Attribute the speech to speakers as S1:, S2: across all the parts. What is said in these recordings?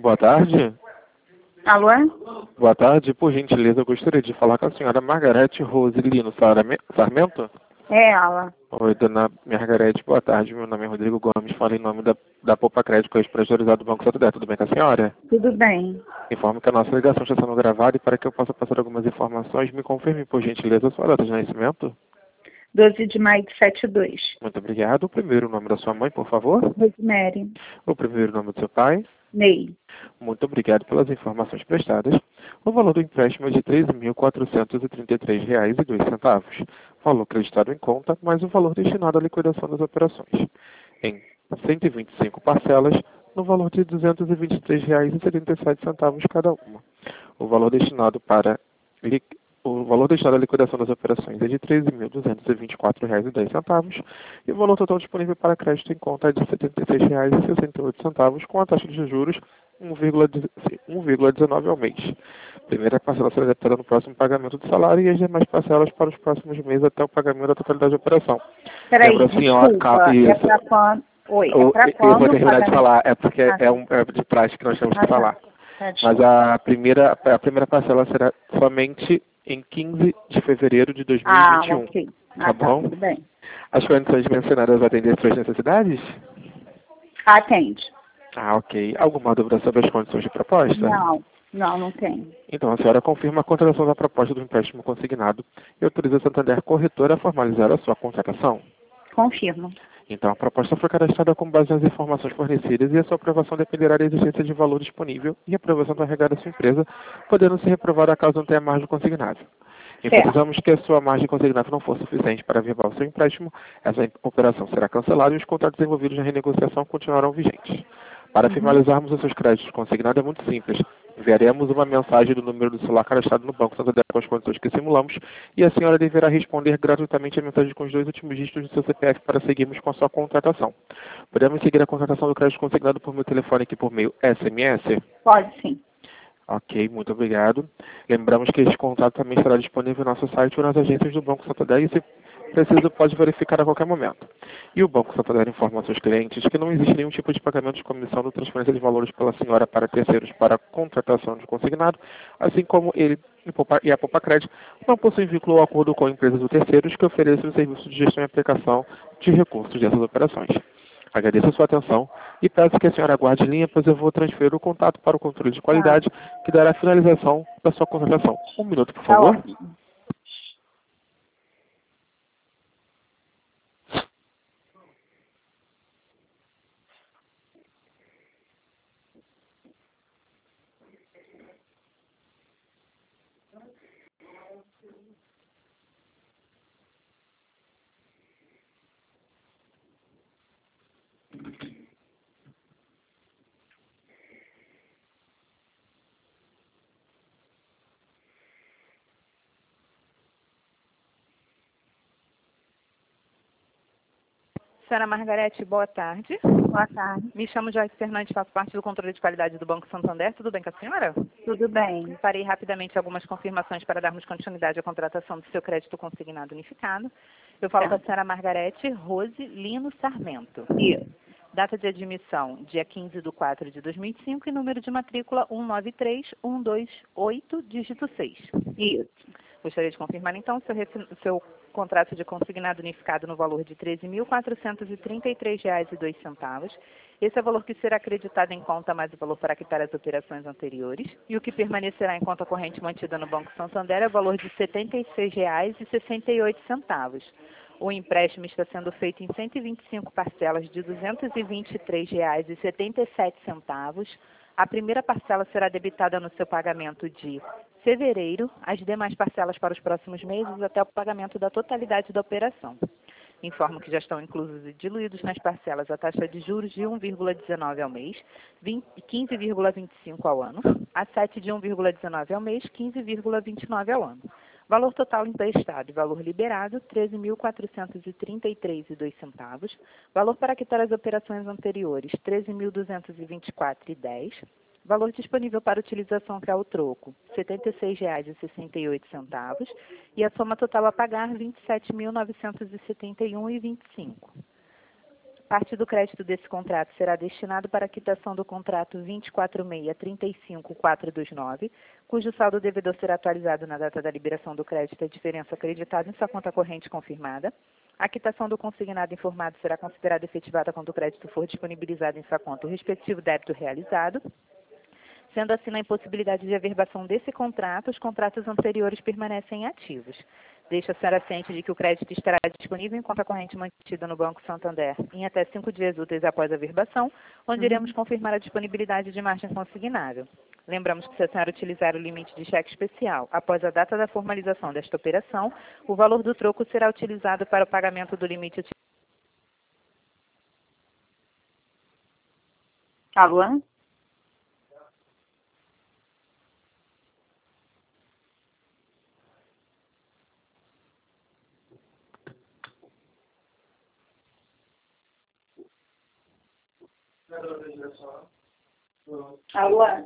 S1: Boa tarde.
S2: Alô?
S1: Boa tarde. Por gentileza, eu gostaria de falar com a senhora Margarete Rosilino Sarmento.
S2: É ela.
S1: Oi, dona Margarete, boa tarde. Meu nome é Rodrigo Gomes, falo em nome da Poupa Crédito, ex-priorizado do Banco Santander. Tudo bem com a senhora?
S2: Tudo bem.
S1: Informo que a nossa ligação está sendo gravada e para que eu possa passar algumas informações, me confirme, por gentileza, a sua data de nascimento.
S2: 12 de maio de 72.
S1: Muito obrigado. O primeiro nome da sua mãe, por favor.
S2: Rosemary.
S1: O primeiro nome do seu pai.
S2: Ney.
S1: Muito obrigado pelas informações prestadas. O valor do empréstimo é de R$ 13.433,02. Valor acreditado em conta, mais o valor destinado à liquidação das operações. Em 125 parcelas, no valor de R$ 223,77 cada uma. O valor destinado à liquidação das operações é de R$ 13.224,10 e o valor total disponível para crédito em conta é de R$ 76,68, com a taxa de juros 1,19 ao mês. Primeira parcela será debitada no próximo pagamento do salário e as demais parcelas para os próximos meses até o pagamento da totalidade da operação.
S2: Peraí,
S1: Lembra, senhora,
S2: desculpa.
S1: isso.
S2: É pra quando? Oi, é pra
S1: Eu
S2: quando
S1: vou
S2: o
S1: terminar de
S2: pagamento?
S1: falar, é porque
S2: Ah,
S1: é de prática que nós temos que falar.
S2: Tá,
S1: Mas
S2: desculpa.
S1: a primeira parcela será somente em 15 de fevereiro de
S2: Ah,
S1: 2021.
S2: ok.
S1: Tá
S2: Tá,
S1: bom?
S2: tudo bem.
S1: As condições mencionadas atendem às suas necessidades?
S2: Atende.
S1: Ah, ok. Alguma dúvida sobre as condições de proposta?
S2: Não tem.
S1: Então, a senhora confirma a contratação da proposta do empréstimo consignado e autoriza a Santander Corretora a formalizar a sua contratação?
S2: Confirmo.
S1: Então, a proposta foi cadastrada com base nas informações fornecidas e a sua aprovação dependerá da existência de valor disponível e aprovação da regada da sua empresa, podendo ser reprovada caso não tenha margem consignável. Enfatizamos que a sua margem consignável não for suficiente para averbar o seu empréstimo, essa operação será cancelada e os contratos envolvidos na renegociação continuarão vigentes. Para finalizarmos os seus créditos consignados é muito simples. Enviaremos uma mensagem do número do celular cadastrado no Banco Santander com as condições que simulamos e a senhora deverá responder gratuitamente a mensagem com os 2 últimos dígitos do seu CPF para seguirmos com a sua contratação. Podemos seguir a contratação do crédito consignado por meu telefone aqui por meio SMS?
S2: Pode sim.
S1: Ok, muito obrigado. Lembramos que este contrato também estará disponível no nosso site ou nas agências do Banco Santander e, se preciso, pode verificar a qualquer momento. E o Banco Santander informa aos seus clientes que não existe nenhum tipo de pagamento de comissão ou transferência de valores pela senhora para terceiros para a contratação de consignado, assim como ele e a Poupa Crédito não possuem vínculo ou acordo com empresas ou terceiros que ofereçam o serviço de gestão e aplicação de recursos dessas operações. Agradeço a sua atenção e peço que a senhora aguarde em linha, pois eu vou transferir o contato para o controle de qualidade, que dará a finalização da sua contratação. Um minuto, por favor.
S3: Senhora Margarete, boa tarde.
S2: Boa tarde.
S3: Me chamo Joyce Fernandes, faço parte do controle de qualidade do Banco Santander. Tudo bem com a senhora?
S2: Tudo bem.
S3: Farei rapidamente algumas confirmações para darmos continuidade à contratação do seu crédito consignado unificado. Eu falo com a senhora Margarete Rosilino Sarmento.
S2: Isso.
S3: Data de admissão, dia 15/4/2005 e número de matrícula 193128, dígito 6.
S2: Isso.
S3: Gostaria de confirmar, então, seu contrato de consignado unificado no valor de R$ 13.433,02. Esse é o valor que será acreditado em conta mais o valor para quitar as operações anteriores. E o que permanecerá em conta corrente mantida no Banco Santander é o valor de R$ 76,68. O empréstimo está sendo feito em 125 parcelas de R$ 223,77. A primeira parcela será debitada no seu pagamento de fevereiro, as demais parcelas para os próximos meses até o pagamento da totalidade da operação. Informo que já estão inclusos e diluídos nas parcelas a taxa de juros de 1,19 ao mês, 15,25 ao ano, a 7 de 1,19 ao mês, 15,29 ao ano. Valor total emprestado e valor liberado, R$ 13.433,02. Valor para quitar as operações anteriores, R$ 13.224,10. Valor disponível para utilização, que é o troco, R$ 76,68. E a soma total a pagar, R$ 27.971,25. Parte do crédito desse contrato será destinado para a quitação do contrato 246-35429, cujo saldo devedor será atualizado na data da liberação do crédito e a diferença acreditada em sua conta corrente confirmada. A quitação do consignado informado será considerada efetivada quando o crédito for disponibilizado em sua conta o respectivo débito realizado. Sendo assim, na impossibilidade de averbação desse contrato, os contratos anteriores permanecem ativos. Deixa a senhora ciente de que o crédito estará disponível em conta corrente mantida no Banco Santander em até 5 dias úteis após a averbação, onde iremos confirmar a disponibilidade de margem consignável. Lembramos que se a senhora utilizar o limite de cheque especial após a data da formalização desta operação, o valor do troco será utilizado para o pagamento do limite.
S2: Alô? Alô?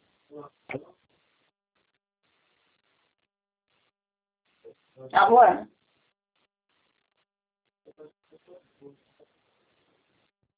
S2: Alô?